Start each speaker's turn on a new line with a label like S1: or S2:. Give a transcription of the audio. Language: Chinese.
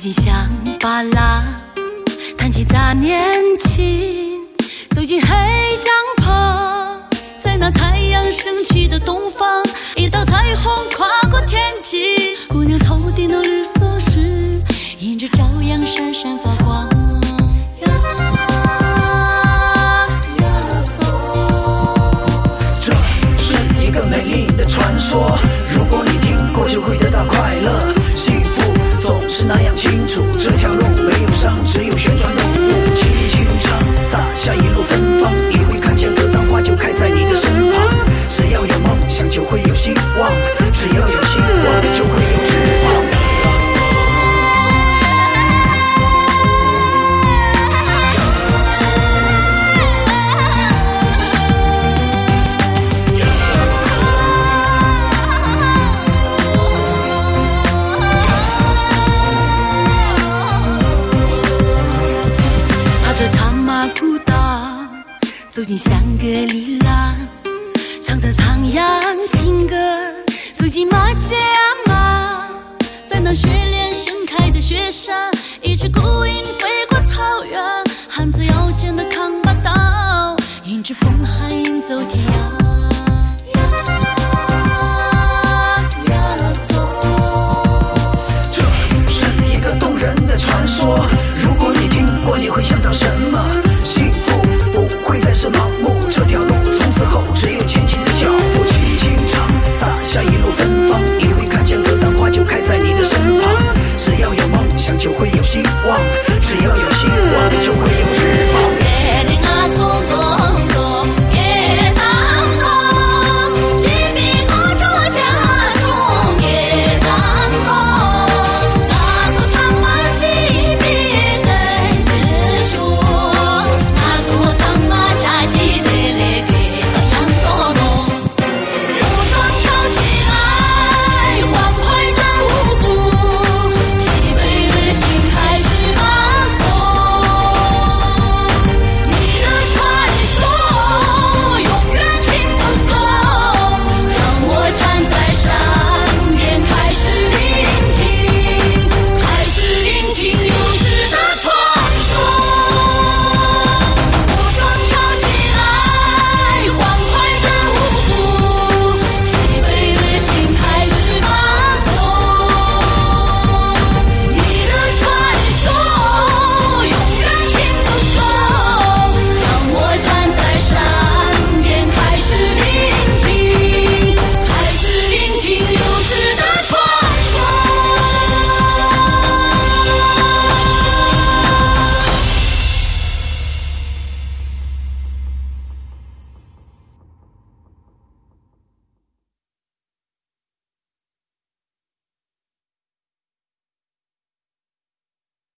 S1: 进香巴拉，弹起杂念琴，走进黑帐篷，在那太阳升起的东方，一道彩虹跨过天际，姑娘头顶的绿色石，映着朝阳闪闪发光。
S2: 这是一个美丽的传说，如果你听过就会得到快乐。幸福总是那样清楚，这条路没有伤，只有旋转永不轻轻唱，洒下一路芬芳，你会看见格桑花就开在你的身旁。只要有梦想就会有希望，只要有希望就会有指望。走进香格里拉，唱着苍洋情歌，走进马街阿妈，在那雪